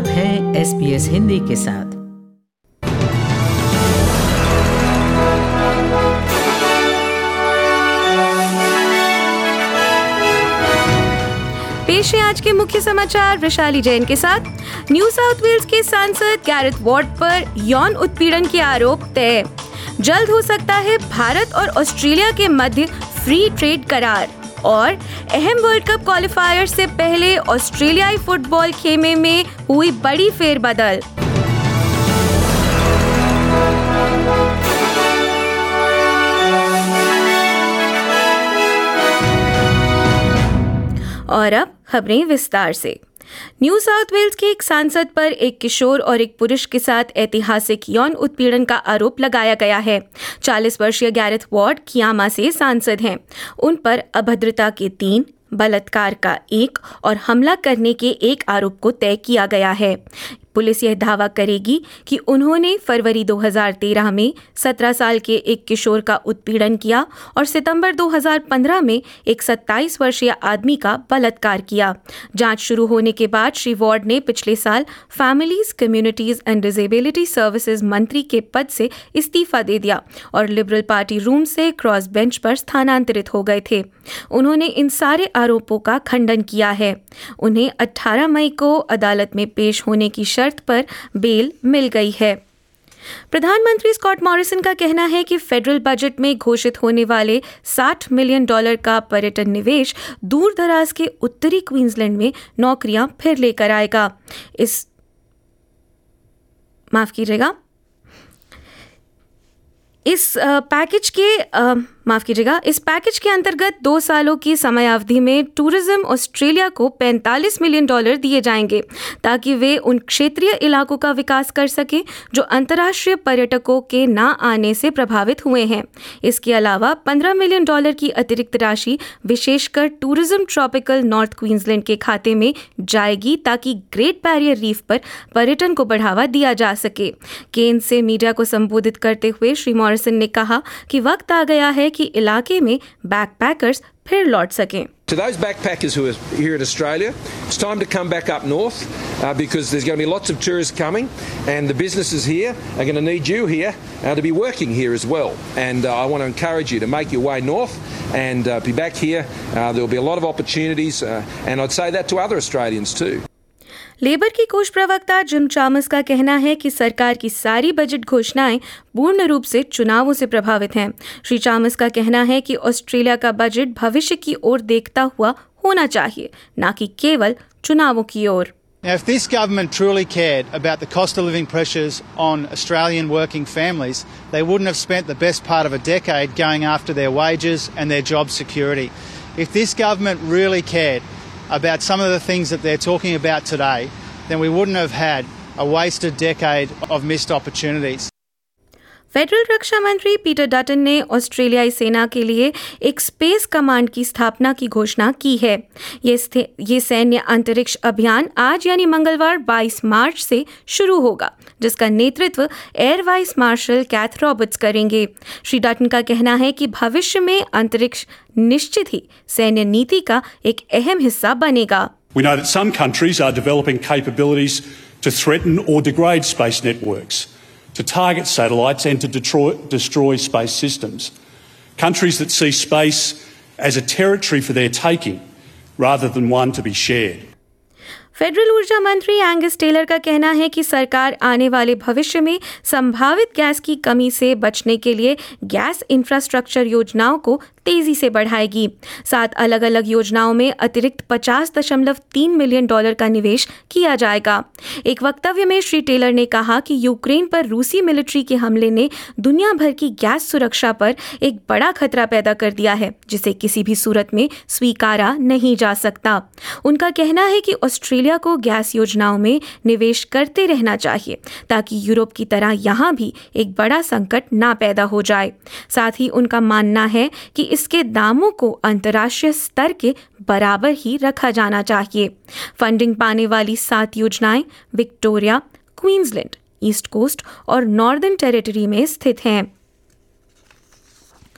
आप हैं SBS हिंदी के साथ। पेश है आज के मुख्य समाचार वैशाली जैन के साथ। न्यू साउथ वेल्स के सांसद गैरेथ वॉर्ड पर यौन उत्पीड़न के आरोप तय। जल्द हो सकता है भारत और ऑस्ट्रेलिया के मध्य फ्री ट्रेड करार। और अहम वर्ल्ड कप क्वालिफायर से पहले ऑस्ट्रेलियाई फुटबॉल खेमे में हुई बड़ी फेरबदल। और अब खबरें विस्तार से। न्यू साउथ वेल्स के एक सांसद पर एक किशोर और एक पुरुष के साथ ऐतिहासिक यौन उत्पीड़न का आरोप लगाया गया है। 40 वर्षीय गैरेथ वॉर्ड कियामा से सांसद हैं। उन पर अभद्रता के 3, बलात्कार का 1 और हमला करने के 1 आरोप को तय किया गया है। पुलिस यह दावा करेगी कि उन्होंने फरवरी 2013 में 17 साल के एक किशोर का उत्पीड़न किया और सितंबर 2015 में एक 27 वर्षीय आदमी का बलात्कार किया। जांच शुरू होने के बाद श्री वॉर्ड ने पिछले साल families, communities and disability services मंत्री के पद से इस्तीफा दे दिया और लिबरल पार्टी रूम से क्रॉस बेंच पर स्थानांतरित हो गए थे। उन्होंने इन सारे आरोपों का खंडन किया है। उन्हें 18 मई को अदालत में पेश होने की शर्त पर बेल मिल गई है। प्रधानमंत्री स्कॉट मॉरिसन का कहना है कि फेडरल बजट में घोषित होने वाले $60 मिलियन का पर्यटन निवेश दूर दराज के उत्तरी क्वींसलैंड में नौकरियां फिर लेकर आएगा। इस पैकेज के अंतर्गत 2 सालों की समयावधि में टूरिज्म ऑस्ट्रेलिया को $45 मिलियन दिए जाएंगे ताकि वे उन क्षेत्रीय इलाकों का विकास कर सके जो अंतर्राष्ट्रीय पर्यटकों के ना आने से प्रभावित हुए हैं। इसके अलावा $15 मिलियन की अतिरिक्त राशि विशेषकर टूरिज्म ट्रॉपिकल नॉर्थ क्वींसलैंड के खाते में जाएगी ताकि ग्रेट बैरियर रीफ पर पर्यटन को बढ़ावा दिया जा सके। केन्स से मीडिया को संबोधित करते हुए श्री मॉरिसन ने कहा कि वक्त आ गया है कि इलाके में बैकपैकर्स फिर लौट सकें। To those backpackers who are here at Australia, it's time to come back up north because there's going to be lots of tourists coming and the businesses here are going to need you here to be working here as well. And I want to encourage you to make your way north and be back here. There will be a lot of opportunities and I'd say that to other Australians too. Labor की कोष प्रवक्ता gym चामस का कहना है कि सरकार की सारी बजट घोषणाएं पूर्ण रूप से चुनावों से प्रभावित हैं। श्री चामस का कहना है कि ऑस्ट्रेलिया का बजट भविष्य की ओर देखता हुआ होना चाहिए, न कि केवल चुनावों की ओर। Now, if this government truly cared about the cost of living pressures on Australian working families, they wouldn't have spent the best part of a decade going after their wages and their job security. If this government really cared about some of the things that they're talking about today, then we wouldn't have had a wasted decade of missed opportunities. Federal रक्षा मंत्री Peter Dutton ने ऑस्ट्रेलियाई सेना के लिए एक space command की स्थापना की घोषणा की है। ये सैन्य अंतरिक्ष अभियान आज यानी मंगलवार 22 मार्च से शुरू होगा, जिसका नेतृत्व air vice marshal Cath Roberts करेंगे। श्री डटन का कहना है कि भविष्य में अंतरिक्ष निश्चित ही सैन्य नीति का एक अहम हिस्सा बनेगा। We know that some countries are developing capabilities to threaten or degrade space networks, to target satellites and to destroy space systems. Countries that see space as a territory for their taking rather than one to be shared. Federal ऊर्जा मंत्री Angus Taylor का कहना है कि सरकार आने वाले भविष्य में संभावित गैस की कमी से बचने के लिए गैस इंफ्रास्ट्रक्चर योजनाओं को तेजी से बढ़ाएगी। 7 अलग अलग योजनाओं में अतिरिक्त $50.3 मिलियन का निवेश किया जाएगा। एक वक्तव्य में श्री टेलर ने कहा कि यूक्रेन पर रूसी मिलिट्री के हमले ने दुनिया भर की गैस सुरक्षा पर एक बड़ा खतरा पैदा कर दिया है, जिसे किसी भी सूरत में स्वीकारा नहीं जा सकता। उनका कहना है कि ऑस्ट्रेलिया को गैस योजनाओं में निवेश करते रहना चाहिए ताकि यूरोप की तरह यहाँ भी एक बड़ा संकट ना पैदा हो जाए। साथ ही उनका मानना है कि इसके दामों को अंतर्राष्ट्रीय स्तर के बराबर ही रखा जाना चाहिए। फंडिंग पाने वाली 7 योजनाएं विक्टोरिया, क्वींसलैंड, ईस्ट कोस्ट और नॉर्दर्न टेरिटरी में स्थित हैं।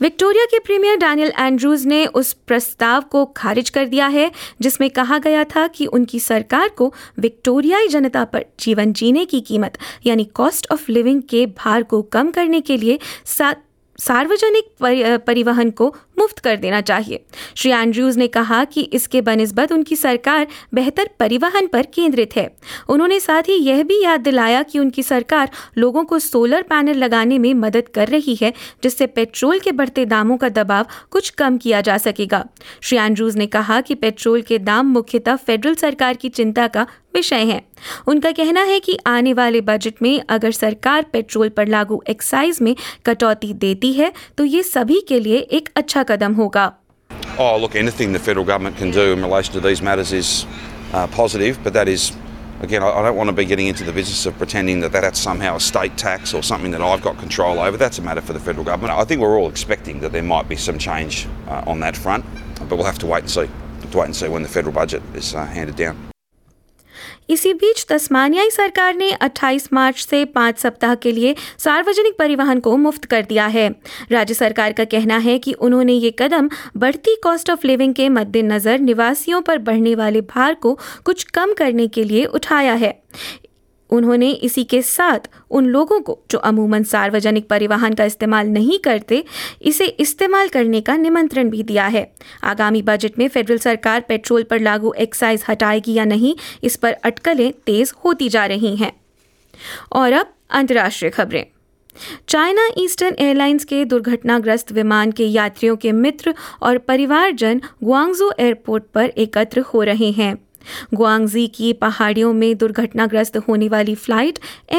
विक्टोरिया के प्रीमियर डैनियल एंड्रूज ने उस प्रस्ताव को खारिज कर दिया है जिसमें कहा गया था कि उनकी सरकार को विक्टोरियाई जनता पर जीवन जीने की कीमत यानी कॉस्ट ऑफ लिविंग के भार को कम करने के लिए सार्वजनिक परिवहन को मुफ्त कर देना चाहिए। श्री एंड्रूज ने कहा कि इसके बनिस्बत उनकी सरकार बेहतर परिवहन पर केंद्रित है। उन्होंने साथ ही यह भी याद दिलाया कि उनकी सरकार लोगों को सोलर पैनल लगाने में मदद कर रही है जिससे पेट्रोल के बढ़ते दामों का दबाव कुछ कम किया जा सकेगा। श्री एंड्रूज ने कहा कि पेट्रोल के दाम मुख्यतः फेडरल सरकार की चिंता का विषय है। उनका कहना है कि आने वाले बजट में अगर सरकार पेट्रोल पर लागू एक्साइज में कटौती देती है तो ये सभी के लिए एक अच्छा कदम होगा। Oh, look, anything the federal government can do in relation to these matters is positive, but that is, again, I don't want to be getting into the business of pretending that that's somehow a state tax or something that I've got control over. That's a matter for the federal government. I think we're all expecting that there might be some change on that front, but we'll have to wait and see. To wait and see when the federal budget is handed down. इसी बीच तस्मानियाई सरकार ने 28 मार्च से 5 सप्ताह के लिए सार्वजनिक परिवहन को मुफ्त कर दिया है। राज्य सरकार का कहना है कि उन्होंने ये कदम बढ़ती कॉस्ट ऑफ लिविंग के मद्देनजर निवासियों पर बढ़ने वाले भार को कुछ कम करने के लिए उठाया है। उन्होंने इसी के साथ उन लोगों को जो अमूमन सार्वजनिक परिवहन का इस्तेमाल नहीं करते इसे इस्तेमाल करने का निमंत्रण भी दिया है। आगामी बजट में फेडरल सरकार पेट्रोल पर लागू एक्साइज हटाएगी या नहीं, इस पर अटकलें तेज होती जा रही हैं। और अब अंतर्राष्ट्रीय खबरें। चाइना ईस्टर्न एयरलाइंस के दुर्घटनाग्रस्त विमान के यात्रियों के मित्र और परिवारजन ग्वांगझू एयरपोर्ट पर एकत्र हो रहे हैं। ग्वांगजी की पहाड़ियों में दुर्घटनाग्रस्त होने वाली फ्लाइट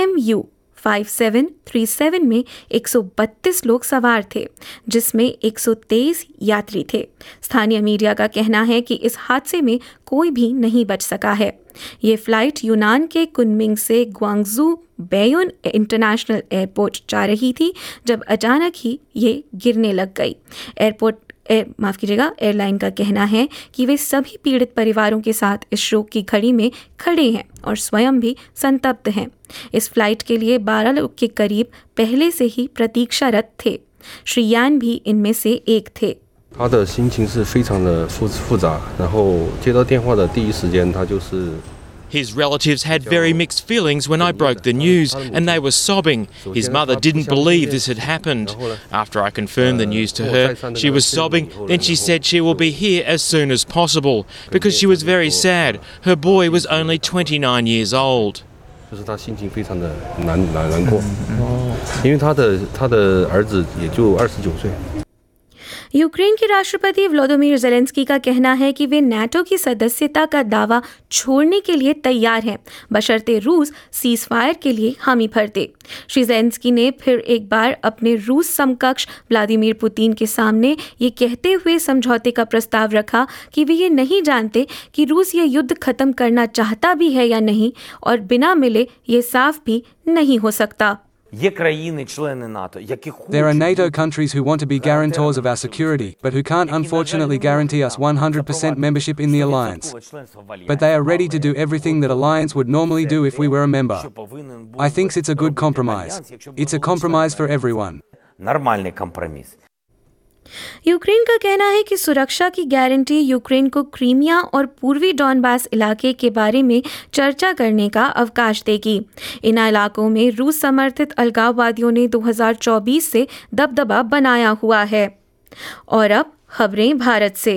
MU5737 में 132 लोग सवार थे जिसमें 123 यात्री थे। स्थानीय मीडिया का कहना है कि इस हादसे में कोई भी नहीं बच सका है। ये फ्लाइट यूनान के कुनमिंग से ग्वांगझू बेयुन इंटरनेशनल एयरपोर्ट जा रही थी जब अचानक ही ये गिरने लग गई। एयरलाइन का कहना है कि वे सभी पीड़ित परिवारों के साथ इस शोक की घड़ी में खड़े हैं और स्वयं भी संतप्त हैं। इस फ्लाइट के लिए 12 लोग के करीब पहले से ही प्रतीक्षारत थे। श्री यान भी इनमें से एक थे। 他的心情是非常的复杂，然后接到电话的第一时间，他就是。 His relatives had very mixed feelings when I broke the news, and they were sobbing. His mother didn't believe this had happened. After I confirmed the news to her, she was sobbing. Then she said she will be here as soon as possible because she was very sad. Her boy was only 29 years old. 就是他心情非常的难过，因为他的儿子也就29岁。 Ukraine के राष्ट्रपति Vladimir Zelensky का कहना है कि वे NATO की सदस्यता का दावा छोड़ने के लिए तैयार हैं बशर्ते रूस सीज फायर के लिए हामी भर दे। श्री ज़ेलेंस्की ने फिर एक बार अपने रूस समकक्ष व्लादिमीर पुतिन के सामने ये कहते हुए समझौते का प्रस्ताव रखा कि वे ये नहीं जानते कि रूस ये युद्ध खत्म करना चाहता भी है या नहीं और बिना मिले ये साफ भी नहीं हो सकता। There are NATO countries who want to be guarantors of our security, but who can't unfortunately guarantee us 100% membership in the alliance. But they are ready to do everything that alliance would normally do if we were a member. I think it's a good compromise. It's a compromise for everyone. Ukraine का कहना है कि सुरक्षा की guarantee Ukraine को Crimea और पूर्वी Donbas इलाके के बारे में चर्चा करने का अवकाश देगी। इन इलाकों में रूस समर्थित अलगाववादियों ने 2024 से दबदबा बनाया हुआ है। और अब खबरें भारत से।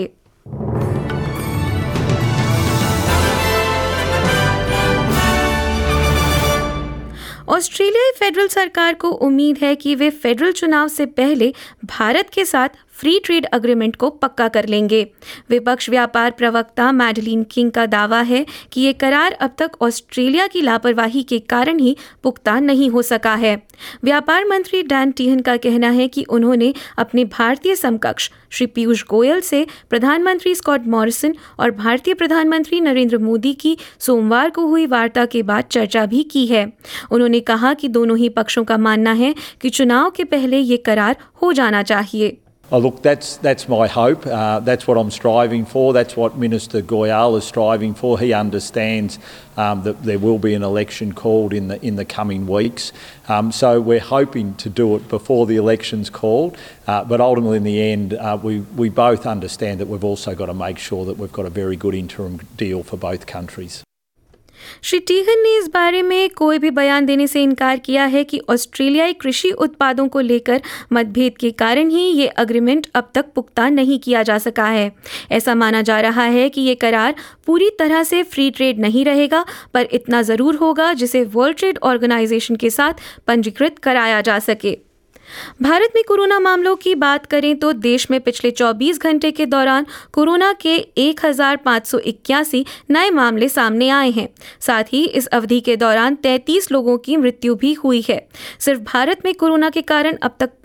ऑस्ट्रेलियाई फेडरल सरकार को उम्मीद है कि वे फेडरल चुनाव से पहले भारत के साथ फ्री ट्रेड एग्रीमेंट को पक्का कर लेंगे। विपक्ष व्यापार प्रवक्ता मैडलिन किंग का दावा है कि ये करार अब तक ऑस्ट्रेलिया की लापरवाही के कारण ही पुख्ता नहीं हो सका है। व्यापार मंत्री डैन टीहन का कहना है कि उन्होंने अपने भारतीय समकक्ष श्री पीयूष गोयल से प्रधानमंत्री स्कॉट मॉरिसन और भारतीय प्रधानमंत्री नरेंद्र मोदी की सोमवार को हुई वार्ता के बाद चर्चा भी की है। उन्होंने कहा कि दोनों ही पक्षों का मानना है कि चुनाव के पहले ये करार हो जाना चाहिए। Look, that's my hope. That's what I'm striving for. That's what Minister Goyal is striving for. He understands that there will be an election called in the coming weeks. So we're hoping to do it before the election's called. But ultimately, in the end, we both understand that we've also got to make sure that we've got a very good interim deal for both countries. Shri टीहन ने इस बारे में कोई भी बयान देने से इनकार किया है कि ऑस्ट्रेलियाई कृषि उत्पादों को लेकर मतभेद के कारण ही ये एग्रीमेंट अब तक पुख्ता नहीं किया जा सका है। ऐसा माना जा रहा है कि ये करार पूरी तरह से फ्री ट्रेड नहीं रहेगा, पर इतना ज़रूर होगा जिसे वर्ल्ड ट्रेड ऑर्गेनाइजेशन के साथ पंजीकृत कराया जा सके। भारत में कोरोना मामलों की बात करें तो देश में पिछले 24 घंटे के दौरान कोरोना के 1581 नए मामले सामने आए हैं। साथ ही इस अवधि के दौरान 33 लोगों की मृत्यु भी हुई है। सिर्फ भारत में कोरोना के कारण अब तक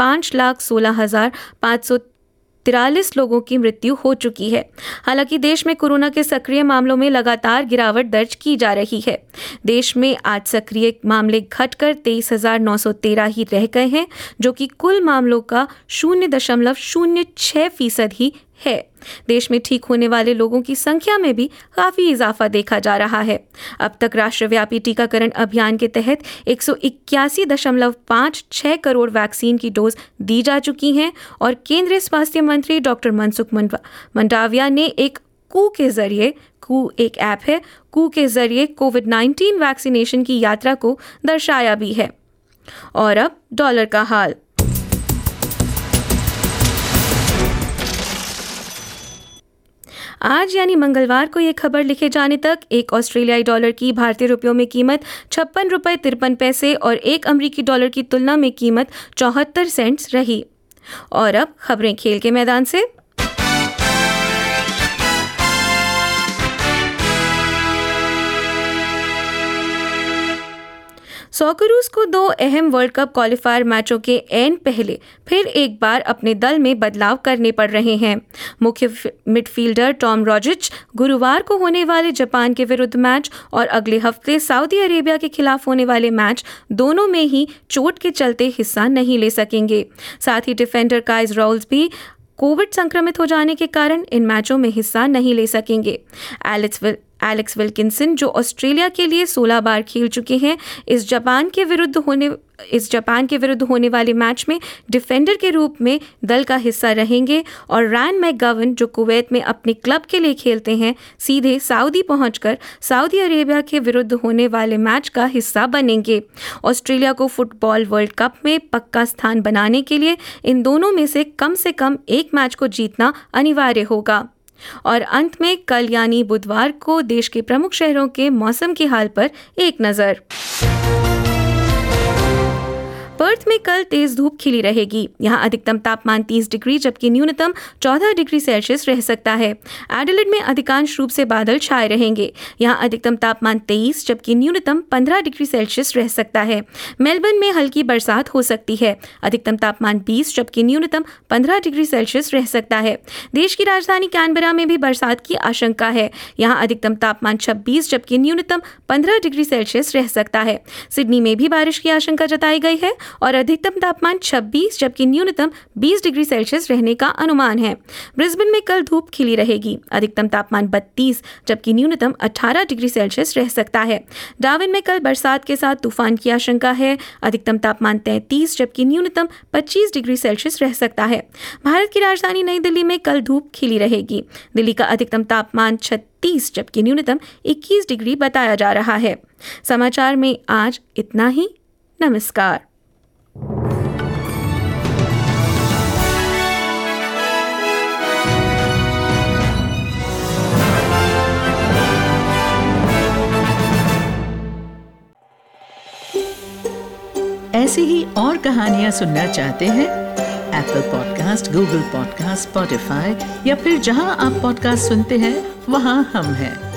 5,16,543 लोगों की मृत्यु हो चुकी है। हालांकि देश में कोरोना के सक्रिय मामलों में लगातार गिरावट दर्ज की जा रही है। देश में आज सक्रिय मामले घटकर 23,913 ही रह गए हैं, जो कि कुल मामलों का 0.06% ही है। देश में ठीक होने वाले लोगों की संख्या में भी काफ़ी इजाफा देखा जा रहा है। अब तक राष्ट्रव्यापी टीकाकरण अभियान के तहत 181.56 करोड़ वैक्सीन की डोज दी जा चुकी हैं और केंद्रीय स्वास्थ्य मंत्री डॉक्टर मनसुख मंडाविया ने एक ऐप है कू के जरिए कोविड-19 वैक्सीनेशन की यात्रा को दर्शाया भी है। और अब डॉलर का हाल। आज यानी मंगलवार को ये खबर लिखे जाने तक एक ऑस्ट्रेलियाई डॉलर की भारतीय रुपयों में कीमत 56 रुपये 53 पैसे और एक अमेरिकी डॉलर की तुलना में कीमत 74 सेंट्स रही। और अब खबरें खेल के मैदान से। सॉकरूस को 2 अहम वर्ल्ड कप क्वालिफायर मैचों के एन पहले फिर एक बार अपने दल में बदलाव करने पड़ रहे हैं। मुख्य मिडफील्डर टॉम रॉजिच गुरुवार को होने वाले जापान के विरुद्ध मैच और अगले हफ्ते सऊदी अरेबिया के खिलाफ होने वाले मैच दोनों में ही चोट के चलते हिस्सा नहीं ले सकेंगे। साथ ही डिफेंडर काइज राउल्स भी कोविड संक्रमित हो जाने के कारण इन मैचों में हिस्सा नहीं ले सकेंगे। एलेक्स विल्किंसन, जो ऑस्ट्रेलिया के लिए 16 बार खेल चुके हैं, इस जापान के विरुद्ध होने वाले मैच में डिफेंडर के रूप में दल का हिस्सा रहेंगे और रैन मैकगवन, जो कुवैत में अपने क्लब के लिए खेलते हैं, सीधे सऊदी पहुंचकर सऊदी अरेबिया के विरुद्ध होने वाले मैच का हिस्सा बनेंगे। ऑस्ट्रेलिया को फुटबॉल वर्ल्ड कप में पक्का स्थान बनाने के लिए इन दोनों में से कम एक मैच को जीतना अनिवार्य होगा। और अंत में कल यानी बुधवार को देश के प्रमुख शहरों के मौसम के हाल पर एक नज़र। पर्थ में कल तेज धूप खिली रहेगी। यहां अधिकतम तापमान 30 डिग्री जबकि न्यूनतम 14 डिग्री सेल्सियस रह सकता है। एडिलेड में अधिकांश रूप से बादल छाए रहेंगे। यहां अधिकतम तापमान 23 जबकि न्यूनतम 15 डिग्री सेल्सियस रह सकता है। मेलबर्न में हल्की बरसात हो सकती है। अधिकतम तापमान 20 जबकि न्यूनतम 15 डिग्री सेल्सियस रह सकता है। देश की राजधानी कैनबरा में भी बरसात की आशंका है। यहां अधिकतम तापमान 26 जबकि न्यूनतम 15 डिग्री सेल्सियस रह सकता है। सिडनी में भी बारिश की आशंका जताई गई है और अधिकतम तापमान 26 जबकि न्यूनतम 20 डिग्री सेल्सियस रहने का अनुमान है। ब्रिस्बेन में कल धूप खिली रहेगी। अधिकतम तापमान 32 जबकि न्यूनतम 18 डिग्री सेल्सियस रह सकता है। डार्विन में कल बरसात के साथ तूफान की आशंका है। अधिकतम तापमान 33 जबकि न्यूनतम 25 डिग्री सेल्सियस रह सकता है। भारत की राजधानी नई दिल्ली में कल धूप खिली रहेगी। दिल्ली का अधिकतम तापमान 36 जबकि न्यूनतम 21 डिग्री बताया जा रहा है। समाचार में आज इतना ही। नमस्कार। ऐसी ही और कहानियां सुनना चाहते हैं? Apple podcast, Google podcast, Spotify या फिर जहां आप पॉडकास्ट सुनते हैं वहां हम हैं।